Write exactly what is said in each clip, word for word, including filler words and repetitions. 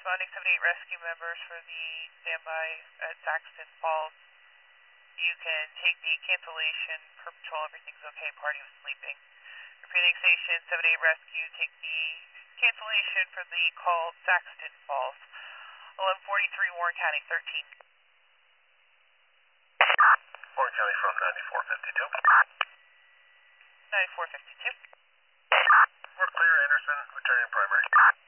responding seventy-eight rescue members for the standby at Saxton Falls. You can take the cancellation per patrol, everything's okay, party was sleeping. Repeating station seventy-eight rescue, take the cancellation for the call Saxton Falls. eleven forty-three Warren County, thirteen. Warren County from ninety-four fifty-two. ninety-four fifty-two. We're clear, Anderson, returning primary.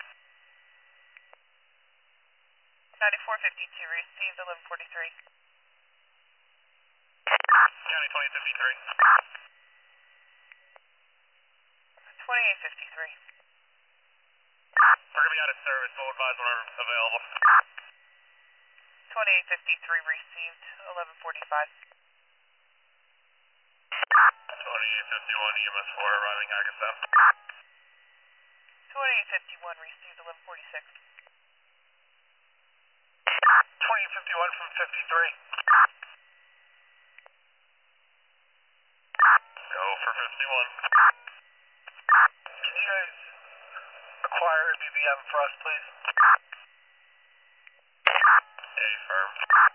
ninety-four fifty-two, received eleven forty-three. County twenty fifty-three. twenty-eight fifty-three. We're going to be out of service, we'll advise when we're available. twenty-eight fifty-three, received eleven forty-five. twenty-eight fifty-one, E M S four arriving Hackensack. twenty-eight fifty-one, received eleven forty-six. twenty-eight fifty-one from fifty-three. Go for fifty-one. Can you guys acquire a B B M for us, please? A firm.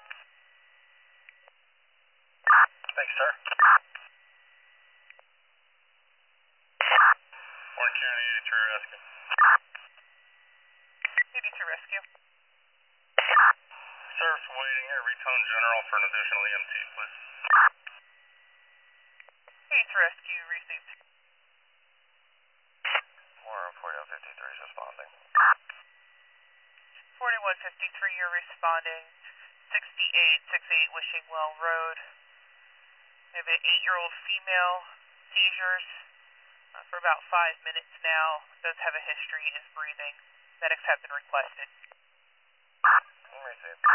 Thanks, sir. Warren County eighty-three rescue. eighty-two rescue. Service waiting at Retone General for an additional E M T, please. eighty-three rescue, received. Warren forty-one fifty-three is responding. forty-one fifty-three, you're responding. sixty-eight sixty-eight Wishingwell Road. We have an eight-year-old female, seizures uh, for about five minutes now. Does have a history, is breathing. Medics have been requested. Received.